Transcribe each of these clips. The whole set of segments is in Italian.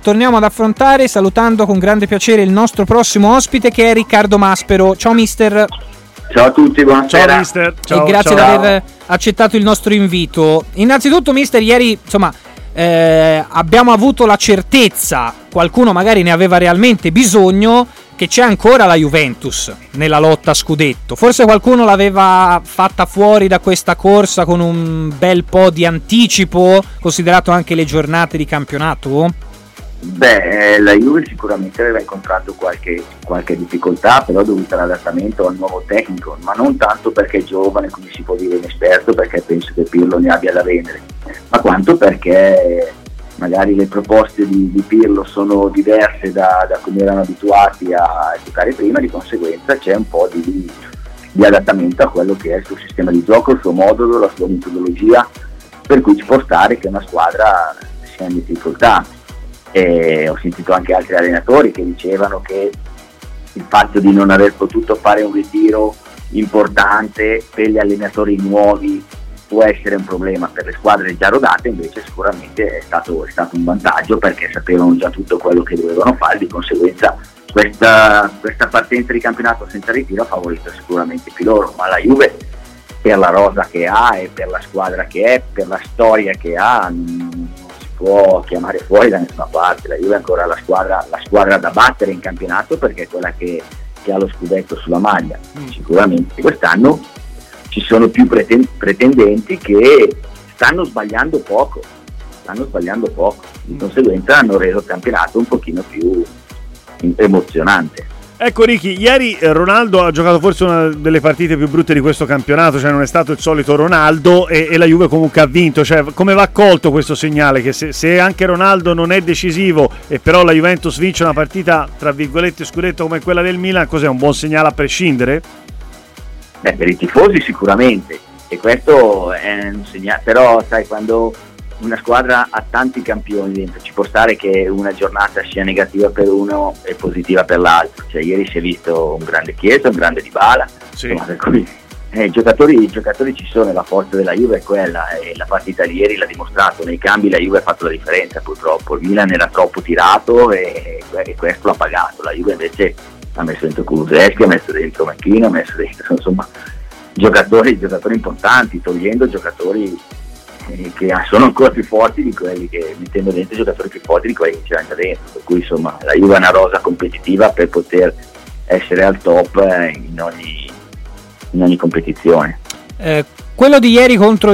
torniamo ad affrontare, salutando con grande piacere il nostro prossimo ospite, che è Riccardo Maspero. Ciao mister. Ciao a tutti, buonasera. Ciao mister. E grazie di aver accettato il nostro invito. Innanzitutto mister, ieri insomma abbiamo avuto la certezza, qualcuno magari ne aveva realmente bisogno, che c'è ancora la Juventus nella lotta a scudetto. Forse qualcuno l'aveva fatta fuori da questa corsa con un bel po' di anticipo, considerato anche le giornate di campionato? Beh, la Juve sicuramente aveva incontrato qualche difficoltà, però dovuta all'adattamento al nuovo tecnico, ma non tanto perché è giovane, come si può dire, inesperto, perché penso che Pirlo ne abbia da vendere, ma quanto perché magari le proposte di Pirlo sono diverse da come erano abituati a giocare prima, di conseguenza c'è un po' di adattamento a quello che è il suo sistema di gioco, il suo modulo, la sua metodologia, per cui ci può stare che una squadra sia in difficoltà. E ho sentito anche altri allenatori che dicevano che il fatto di non aver potuto fare un ritiro importante per gli allenatori nuovi può essere un problema, per le squadre già rodate invece sicuramente è stato un vantaggio, perché sapevano già tutto quello che dovevano fare, di conseguenza questa partenza di campionato senza ritiro ha favorito sicuramente più loro. Ma la Juve, per la rosa che ha e per la squadra che è, per la storia che ha, non si può chiamare fuori da nessuna parte. La Juve è ancora la squadra da battere in campionato, perché è quella che ha lo scudetto sulla maglia. Sicuramente quest'anno ci sono più pretendenti che stanno sbagliando poco, di conseguenza hanno reso il campionato un pochino più emozionante. Ecco Ricky, ieri Ronaldo ha giocato forse una delle partite più brutte di questo campionato, cioè non è stato il solito Ronaldo, e la Juve comunque ha vinto. Cioè, come va accolto questo segnale, che se anche Ronaldo non è decisivo e però la Juventus vince una partita tra virgolette scudetto come quella del Milan, cos'è, un buon segnale a prescindere? Per i tifosi sicuramente, e questo è un segnale, però sai, quando una squadra ha tanti campioni dentro, ci può stare che una giornata sia negativa per uno e positiva per l'altro. Cioè, ieri si è visto un grande Chiesa, un grande Dybala, sì. Insomma, per cui i giocatori ci sono, e la forza della Juve è quella, e la partita di ieri l'ha dimostrato. Nei cambi la Juve ha fatto la differenza, purtroppo il Milan era troppo tirato e questo l'ha pagato. La Juve invece ha messo dentro Kulusevski, ha messo dentro Macchino, ha messo dentro insomma giocatori importanti, togliendo giocatori che sono ancora più forti di quelli che, mettendo dentro giocatori più forti di quelli che c'erano già dentro, per cui insomma la Juve è una rosa competitiva per poter essere al top in ogni competizione. Quello di ieri contro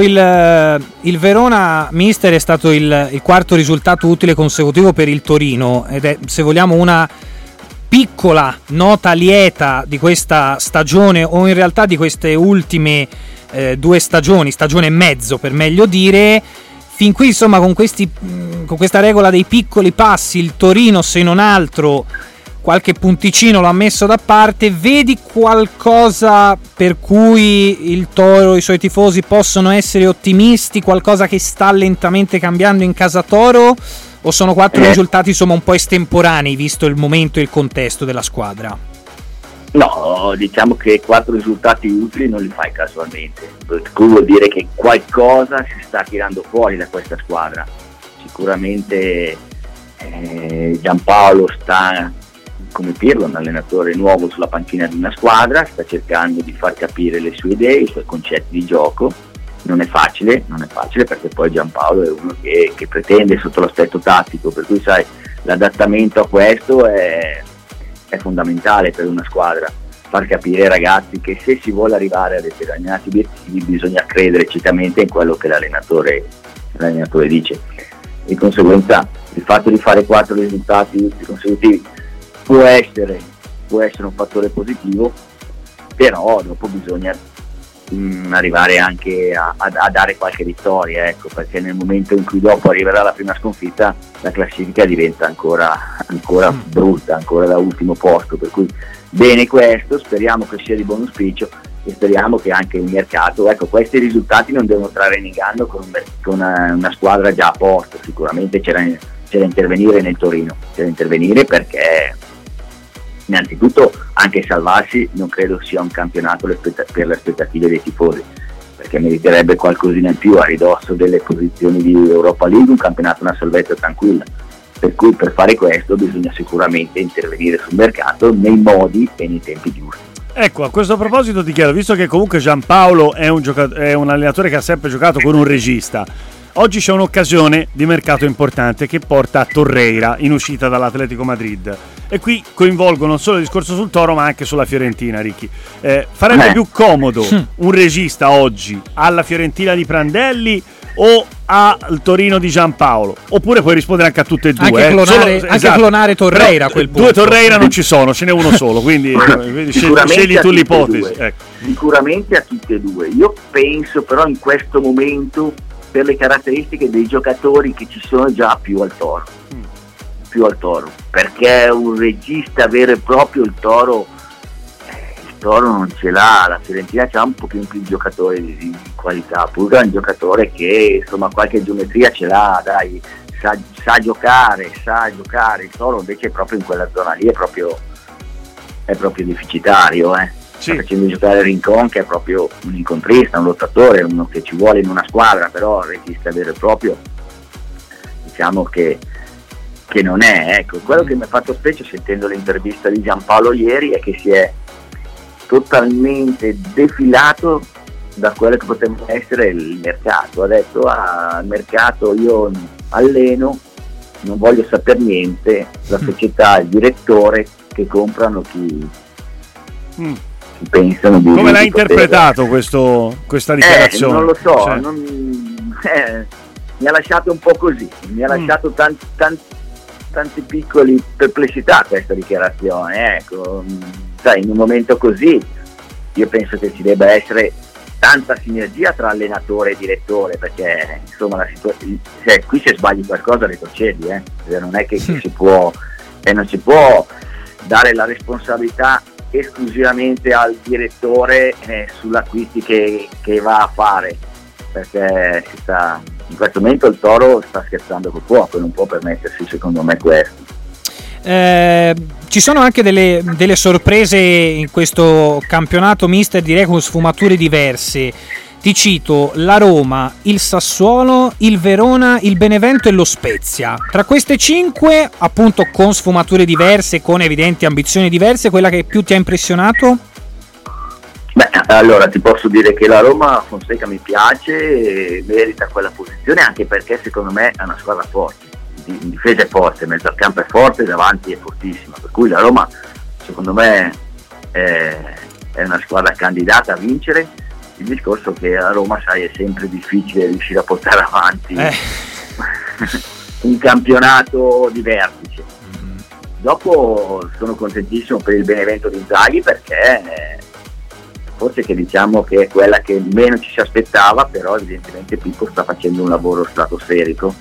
il Verona, mister, è stato il quarto risultato utile consecutivo per il Torino, ed è, se vogliamo, una piccola nota lieta di questa stagione, o in realtà di queste ultime due stagione e mezzo per meglio dire. Fin qui insomma con questa regola dei piccoli passi il Torino, se non altro qualche punticino l'ha messo da parte. Vedi qualcosa per cui il Toro, i suoi tifosi possono essere ottimisti, qualcosa che sta lentamente cambiando in casa Toro, o sono quattro risultati insomma un po' estemporanei visto il momento e il contesto della squadra? No, diciamo che 4 risultati utili non li fai casualmente, per cui vuol dire che qualcosa si sta tirando fuori da questa squadra. Sicuramente Giampaolo sta, come Pirlo, un allenatore nuovo sulla panchina di una squadra, sta cercando di far capire le sue idee, i suoi concetti di gioco. Non è facile perché poi Giampaolo è uno che pretende sotto l'aspetto tattico, per cui sai, l'adattamento a questo è fondamentale per una squadra, far capire ai ragazzi che se si vuole arrivare a determinati obiettivi bisogna credere ciecamente in quello che l'allenatore dice. Di conseguenza il fatto di fare 4 risultati consecutivi può essere un fattore positivo, però dopo bisogna arrivare anche a dare qualche vittoria, ecco, perché nel momento in cui dopo arriverà la prima sconfitta la classifica diventa ancora brutta, ancora da ultimo posto, per cui bene questo, speriamo che sia di buon auspicio e speriamo che anche il mercato, ecco, questi risultati non devono trarre in inganno con una squadra già a posto. Sicuramente c'era da intervenire nel Torino, perché innanzitutto anche salvarsi non credo sia un campionato per le aspettative dei tifosi, perché meriterebbe qualcosina in più a ridosso delle posizioni di Europa League, un campionato, una salvezza tranquilla. Per cui per fare questo bisogna sicuramente intervenire sul mercato nei modi e nei tempi giusti. Ecco, a questo proposito ti chiedo, visto che comunque Giampaolo è un allenatore che ha sempre giocato con un regista, oggi c'è un'occasione di mercato importante che porta a Torreira in uscita dall'Atletico Madrid, e qui coinvolgo non solo il discorso sul Toro ma anche sulla Fiorentina, Ricky. Farebbe più comodo un regista oggi alla Fiorentina di Prandelli o al Torino di Giampaolo? Oppure puoi rispondere anche a tutte e due. Anche clonare Torreira. Però, due Torreira non ci sono, ce n'è uno solo, quindi scegli tu l'ipotesi. Ecco. Sicuramente a tutte e due. Io penso però in questo momento, per le caratteristiche dei giocatori che ci sono già, più al Toro, perché un regista vero e proprio il Toro non ce l'ha. La Fiorentina c'ha un pochino più di giocatori di qualità, pure è un giocatore che insomma qualche geometria ce l'ha, dai, sa giocare. Il Toro invece è proprio in quella zona lì, è proprio deficitario, Sta facendo giocare Rincon, che è proprio un incontrista, un lottatore, uno che ci vuole in una squadra, però il regista vero e proprio diciamo che non è. Ecco, quello che mi ha fatto specie sentendo l'intervista di Giampaolo ieri è che si è totalmente defilato da quello che poteva essere il mercato. Ha detto: al mercato io alleno, non voglio sapere niente, la società, il direttore che comprano chi pensano di. Come l'hai interpretato questa dichiarazione? Non lo so, mi ha lasciato un po' così, mi ha lasciato tanti piccoli perplessità questa dichiarazione, ecco. Sai, in un momento così io penso che ci debba essere tanta sinergia tra allenatore e direttore, perché insomma qui se sbagli qualcosa retrocedi, non è che si può non si può dare la responsabilità esclusivamente al direttore sull'acquisti che va a fare, perché in questo momento il Toro sta scherzando col fuoco e non può permettersi, secondo me, questo. Ci sono anche delle sorprese in questo campionato mister, direi con sfumature diverse. Ti cito la Roma, il Sassuolo, il Verona, il Benevento e lo Spezia. Tra queste 5, appunto con sfumature diverse, con evidenti ambizioni diverse, quella che più ti ha impressionato? Beh, allora ti posso dire che la Roma Fonseca mi piace e merita quella posizione, anche perché secondo me è una squadra forte. In difesa è forte, mezzo al campo è forte, davanti è fortissima, per cui la Roma secondo me è una squadra candidata a vincere. Il discorso che a Roma, sai, è sempre difficile riuscire a portare avanti un campionato di vertice. Dopo sono contentissimo per il Benevento di Inzaghi, perché forse che diciamo che è quella che meno ci si aspettava, però evidentemente Pippo sta facendo un lavoro stratosferico,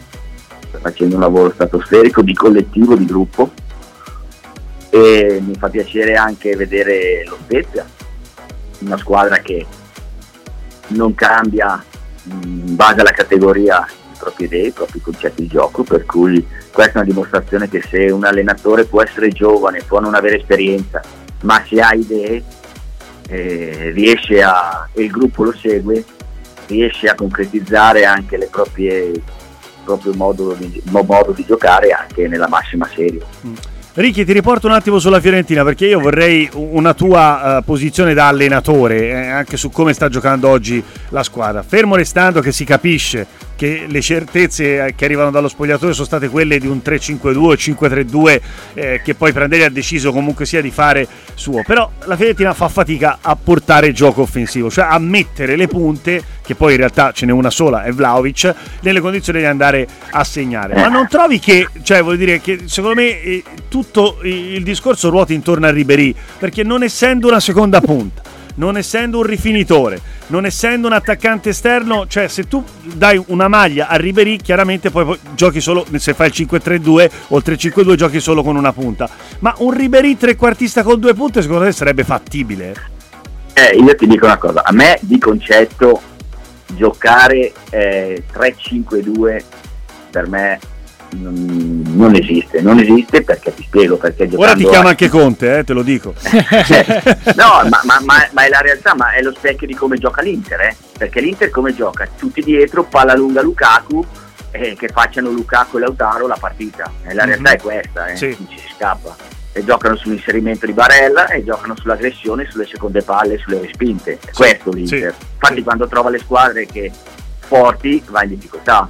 di collettivo, di gruppo, e mi fa piacere anche vedere lo Spezia, una squadra che non cambia in base alla categoria i propri idee, i propri concetti di gioco, per cui questa è una dimostrazione che se un allenatore può essere giovane, può non avere esperienza, ma se ha idee riesce e il gruppo lo segue, riesce a concretizzare anche il proprio modo di giocare anche nella massima serie. Ricky, ti riporto un attimo sulla Fiorentina, perché io vorrei una tua posizione da allenatore anche su come sta giocando oggi la squadra, fermo restando che si capisce che le certezze che arrivano dallo spogliatoio sono state quelle di un 3-5-2 5-3-2 che poi Prandelli ha deciso comunque sia di fare suo, però la Fiorentina fa fatica a portare gioco offensivo, cioè a mettere le punte, che poi in realtà ce n'è una sola, è Vlahovic, nelle condizioni di andare a segnare. Ma non trovi che, cioè vuol dire che secondo me tutto il discorso ruota intorno a Ribéry, perché non essendo una seconda punta, non essendo un rifinitore, non essendo un attaccante esterno, cioè se tu dai una maglia a Ribéry chiaramente poi giochi solo, se fai il 5-3-2 o il 3-5-2 giochi solo con una punta, ma un Ribéry trequartista con 2 punte secondo te sarebbe fattibile? Io ti dico una cosa, a me di concetto giocare 3-5-2 per me non esiste, perché ti spiego perché giocando. Ora ti chiama anche Conte, te lo dico. No, ma è la realtà, ma è lo specchio di come gioca l'Inter, perché l'Inter come gioca? Tutti dietro, palla lunga Lukaku, che facciano Lukaku e Lautaro la partita, e la realtà è questa, non ci si scappa, e giocano sull'inserimento di Barella e giocano sull'aggressione, sulle seconde palle, sulle respinte, è questo l'Inter. Infatti quando trova le squadre che forti va in difficoltà,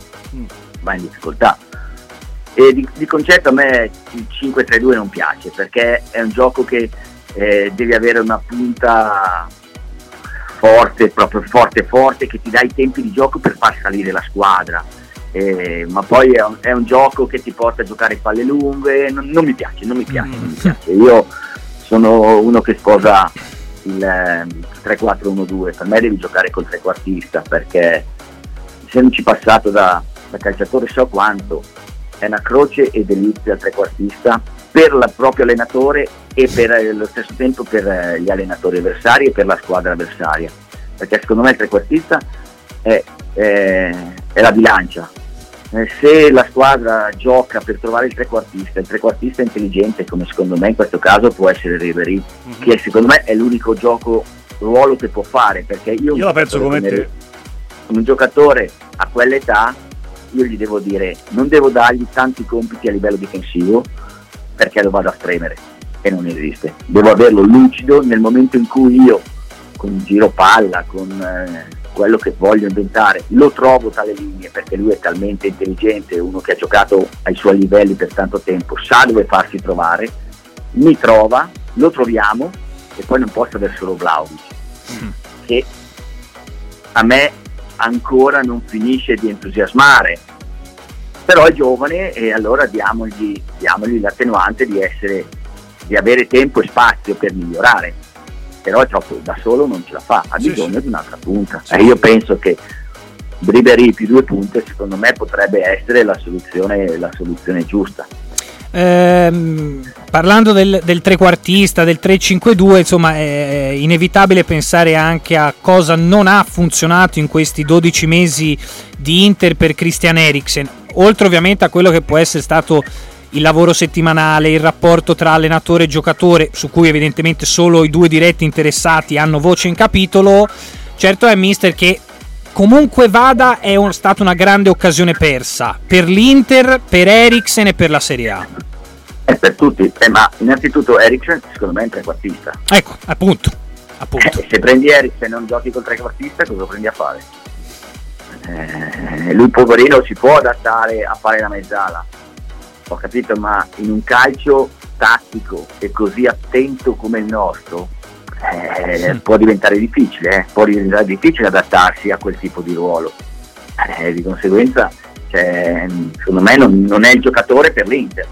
e di concetto a me il 5-3-2 non piace, perché è un gioco che devi avere una punta forte, proprio forte, che ti dà i tempi di gioco per far salire la squadra, ma poi è un gioco che ti porta a giocare palle lunghe, non mi piace. Io sono uno che sposa il 3-4-1-2, per me devi giocare col trequartista, perché essendoci passato da calciatore so quanto è una croce e delizia il trequartista per il proprio allenatore e per lo stesso tempo per gli allenatori avversari e per la squadra avversaria, perché secondo me il trequartista è la bilancia. Se la squadra gioca per trovare il trequartista è intelligente, come secondo me in questo caso può essere Ribéry, che secondo me è l'unico ruolo che può fare, perché io la penso come te. Un giocatore a quell'età io gli devo dire, non devo dargli tanti compiti a livello difensivo, perché lo vado a spremere e non esiste. Devo averlo lucido nel momento in cui io, con un giro palla, con quello che voglio inventare, lo trovo tale linee, perché lui è talmente intelligente, uno che ha giocato ai suoi livelli per tanto tempo, sa dove farsi trovare, mi trova, lo troviamo, e poi non posso avere solo Vlahovic, che a me ancora non finisce di entusiasmare, però è giovane e allora diamogli l'attenuante di avere tempo e spazio per migliorare, però è troppo, da solo non ce la fa, ha bisogno di un'altra punta, e io penso che Ribéry più 2 punte secondo me potrebbe essere la soluzione giusta. Parlando del trequartista, del 3-5-2, insomma è inevitabile pensare anche a cosa non ha funzionato in questi 12 mesi di Inter per Christian Eriksen, oltre ovviamente a quello che può essere stato il lavoro settimanale, il rapporto tra allenatore e giocatore, su cui evidentemente solo i 2 diretti interessati hanno voce in capitolo. Certo è, mister, che comunque vada è stata una grande occasione persa per l'Inter, per Eriksen e per la Serie A. Per tutti, ma innanzitutto Eriksen secondo me è un trequartista. Ecco, appunto. Se prendi Eriksen e non giochi col trequartista, cosa lo prendi a fare? Lui poverino si può adattare a fare la mezzala, ho capito, ma in un calcio tattico e così attento come il nostro può diventare difficile adattarsi a quel tipo di ruolo, di conseguenza secondo me non è il giocatore per l'Inter,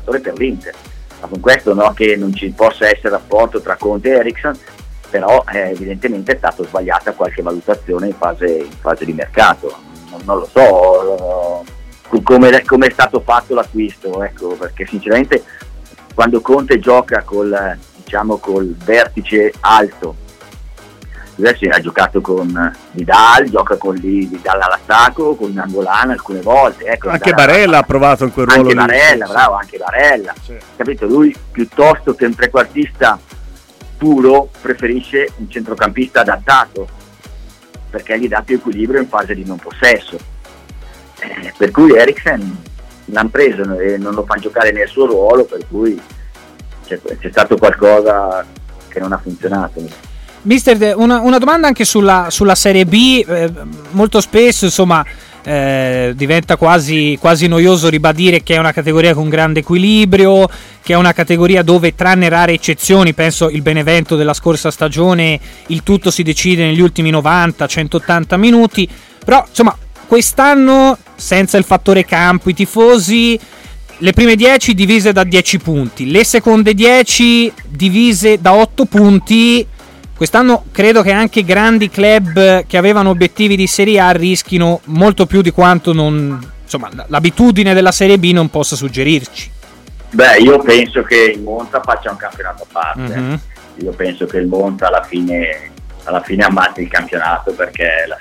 ma con questo no che non ci possa essere rapporto tra Conte e Eriksen, però evidentemente è stata sbagliata qualche valutazione in fase di mercato, non lo so come è stato fatto l'acquisto, ecco, perché sinceramente quando Conte gioca col vertice alto, adesso ha giocato con Vidal, gioca con Vidal all'attacco, con Nangolan alcune volte, ecco, anche Barella ha provato in quel ruolo anche Barella, sì. Capito, lui piuttosto che un trequartista puro preferisce un centrocampista adattato, perché gli dà più equilibrio in fase di non possesso, per cui Eriksen l'hanno preso e non lo fanno giocare nel suo ruolo, per cui c'è stato qualcosa che non ha funzionato. Mister, una domanda anche sulla Serie B, molto spesso insomma diventa quasi noioso ribadire che è una categoria con grande equilibrio, che è una categoria dove, tranne rare eccezioni, penso il Benevento della scorsa stagione, il tutto si decide negli ultimi 90-180 minuti, però insomma quest'anno senza il fattore campo, i tifosi, le prime 10 divise da 10 punti, le seconde 10 divise da 8 punti. Quest'anno credo che anche grandi club che avevano obiettivi di Serie A rischino molto più di quanto l'abitudine della Serie B non possa suggerirci. Beh, io penso che il Monza faccia un campionato a parte. Io penso che il Monza alla fine ammazzi il campionato, perché è la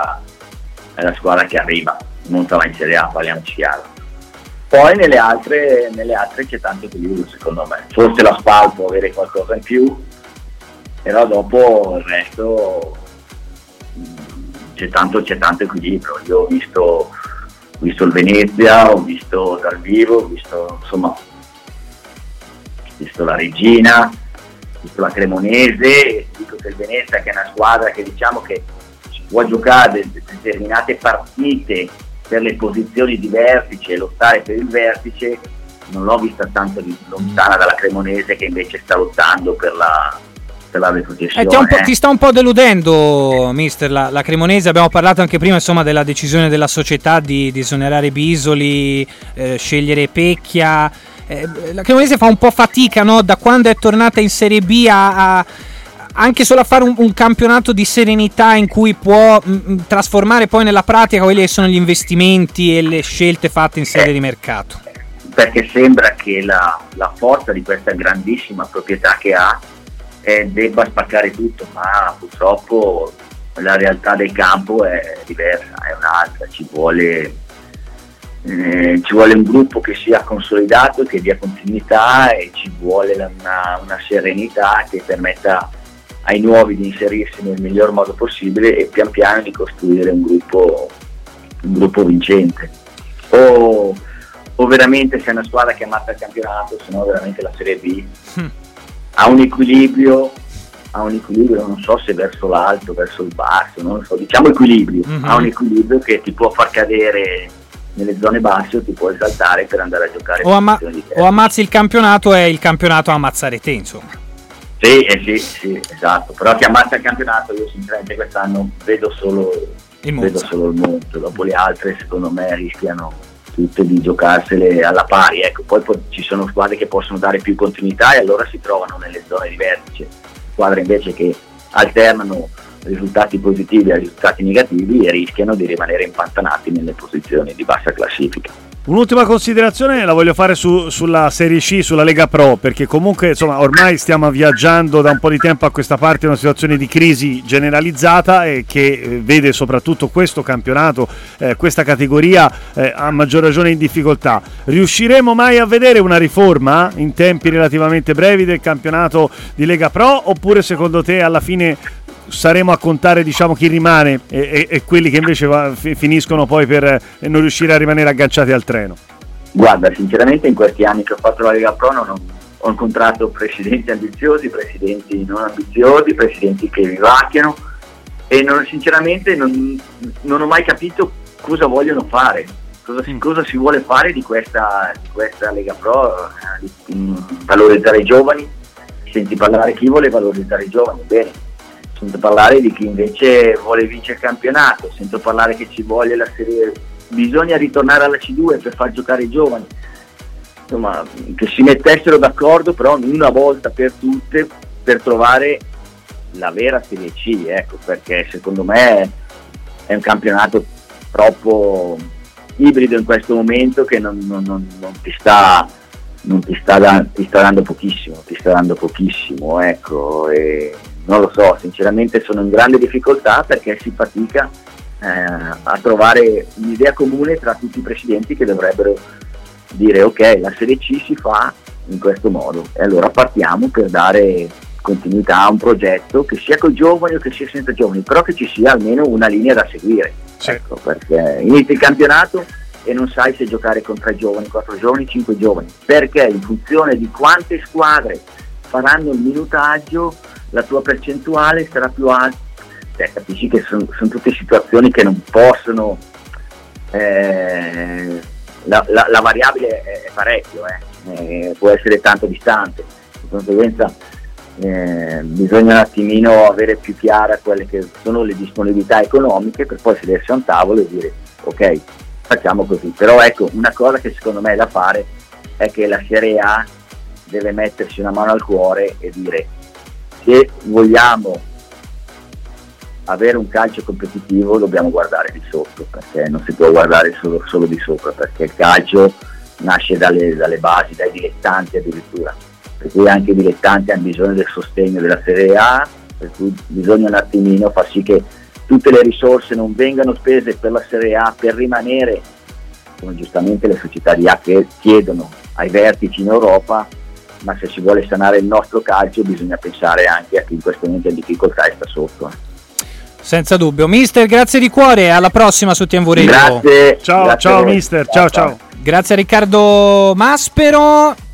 squadra che arriva. Il Monza va in Serie A, parliamoci chiaro. Poi nelle altre c'è tanto equilibrio, secondo me. Forse la Spal può avere qualcosa in più, però dopo il resto c'è tanto equilibrio. Io ho visto visto il Venezia, ho visto dal vivo, ho visto la Regina, ho visto la Cremonese. Dico che il Venezia, che è una squadra che diciamo che si può giocare determinate partite per le posizioni di vertice e lottare per il vertice, non l'ho vista tanto lontana dalla Cremonese, che invece sta lottando per la retrocessione. Ti sta un po' deludendo, mister, la Cremonese. Abbiamo parlato anche prima, insomma, della decisione della società di esonerare Bisoli, scegliere Pecchia. La Cremonese fa un po' fatica, no? Da quando è tornata in Serie B a anche solo a fare un campionato di serenità in cui può trasformare poi nella pratica quelli che sono gli investimenti e le scelte fatte in sede di mercato. Perché sembra che la forza di questa grandissima proprietà che ha debba spaccare tutto, ma purtroppo la realtà del campo è diversa, è un'altra. Ci vuole un gruppo che sia consolidato, che dia continuità, e ci vuole una serenità che permetta ai nuovi di inserirsi nel miglior modo possibile e pian piano di costruire un gruppo vincente. O veramente sei una squadra che ammazza il campionato, se no veramente la Serie B ha un equilibrio, non so se verso l'alto, verso il basso, non lo so, diciamo equilibrio, ha un equilibrio che ti può far cadere nelle zone basse o ti può esaltare per andare a giocare o ammazzi il campionato e il campionato a ammazzare te, insomma. Sì, esatto, però che ammazza il campionato io sinceramente quest'anno vedo solo il Monza. Dopo le altre secondo me rischiano tutte di giocarsele alla pari, ecco. Poi ci sono squadre che possono dare più continuità e allora si trovano nelle zone di vertice, squadre invece che alternano risultati positivi a risultati negativi e rischiano di rimanere impantanati nelle posizioni di bassa classifica. Un'ultima considerazione la voglio fare sulla Serie C, sulla Lega Pro, perché comunque insomma ormai stiamo viaggiando da un po' di tempo a questa parte, una situazione di crisi generalizzata e che vede soprattutto questo campionato, questa categoria a maggior ragione in difficoltà. Riusciremo mai a vedere una riforma in tempi relativamente brevi del campionato di Lega Pro, oppure secondo te alla fine saremo a contare, diciamo, chi rimane e quelli che invece finiscono poi per non riuscire a rimanere agganciati al treno? Guarda, sinceramente in questi anni che ho fatto la Lega Pro ho incontrato presidenti ambiziosi, presidenti non ambiziosi, presidenti che vivacchiano e sinceramente non ho mai capito cosa vogliono fare, cosa si vuole fare di questa Lega Pro, valorizzare i giovani. Senti parlare chi vuole valorizzare i giovani, bene. Sento parlare di chi invece vuole vincere il campionato, sento parlare che ci vuole la Serie, bisogna ritornare alla C2 per far giocare i giovani, insomma che si mettessero d'accordo però una volta per tutte per trovare la vera Serie C, ecco, perché secondo me è un campionato troppo ibrido in questo momento che non ti sta dando pochissimo, ecco, e non lo so, sinceramente sono in grande difficoltà perché si fatica a trovare un'idea comune tra tutti i presidenti che dovrebbero dire ok, la Serie C si fa in questo modo e allora partiamo per dare continuità a un progetto che sia con i giovani o che sia senza giovani, però che ci sia almeno una linea da seguire, sì. Ecco, perché inizi il campionato e non sai se giocare con 3 giovani, 4 giovani, 5 giovani, perché in funzione di quante squadre faranno il minutaggio la tua percentuale sarà più alta. Capisci che sono tutte situazioni che non possono, la variabile è parecchio, può essere tanto distante, di conseguenza bisogna un attimino avere più chiara quelle che sono le disponibilità economiche per poi sedersi a un tavolo e dire ok, facciamo così. Però ecco, una cosa che secondo me è da fare è che la Serie A deve mettersi una mano al cuore e dire: se vogliamo avere un calcio competitivo dobbiamo guardare di sotto, perché non si può guardare solo di sopra, perché il calcio nasce dalle basi, dai dilettanti addirittura, per cui anche i dilettanti hanno bisogno del sostegno della Serie A, per cui bisogna un attimino far sì che tutte le risorse non vengano spese per la Serie A per rimanere, come giustamente le società di A che chiedono, ai vertici in Europa, ma se si vuole sanare il nostro calcio bisogna pensare anche a chi in questo momento è in difficoltà e sta sotto. Senza dubbio. Mister, grazie di cuore, alla prossima su TMV Radio. Grazie. Ciao, Grazie ciao mister, ciao. Grazie a Riccardo Maspero.